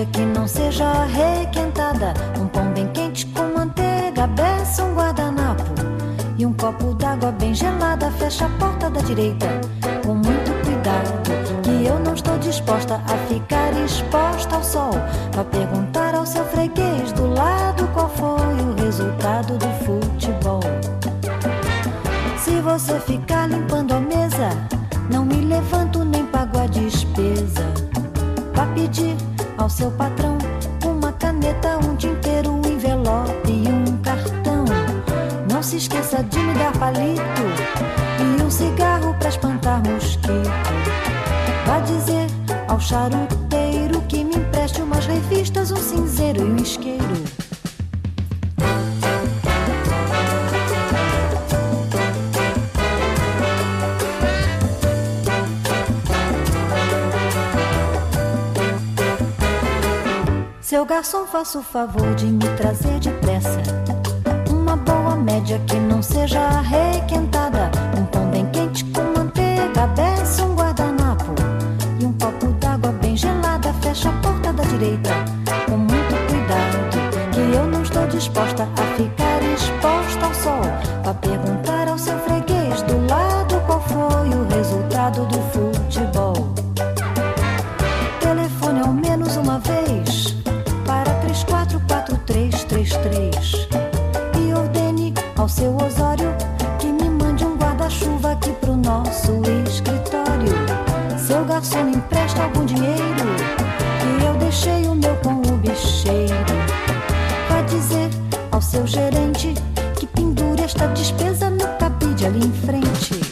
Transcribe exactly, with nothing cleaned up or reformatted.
média que não seja requentada, um pão bem quente com manteiga, beça, um guardanapo e um copo d'água bem gelada. Fecha a porta da direita com muito cuidado, que eu não estou disposta a ficar exposta ao sol. Vá perguntar ao seu freguês do lado qual foi o resultado do futebol. Se você ficar limpando a mesa, não me levanto nem pago a despesa. Vá pedir ao seu patrão uma caneta, um tinteiro, um envelope e um cartão. Não se esqueça de me dar palito e um cigarro pra espantar mosquito. Vá dizer ao charuteiro que me empreste umas revistas, um cinzeiro e um isqueiro. Seu garçom, faça o favor de me trazer depressa uma boa média que não seja requentada, um pão bem quente com manteiga, beça, um guardanapo e um copo d'água bem gelada. Fecha a porta da direita com muito cuidado, que eu não estou disposta a ficar exposta ao sol. Vá perguntar ao seu freguês do lado qual foi o resultado do futebol. Telefone ao menos uma vez para três quatro quatro três três três e ordene ao seu Osório que me mande um guarda-chuva aqui pro nosso escritório. Seu garçom, me empresta algum dinheiro, que eu deixei o meu com o bicheiro. Vai dizer ao seu gerente que pendure esta despesa no cabide ali em frente.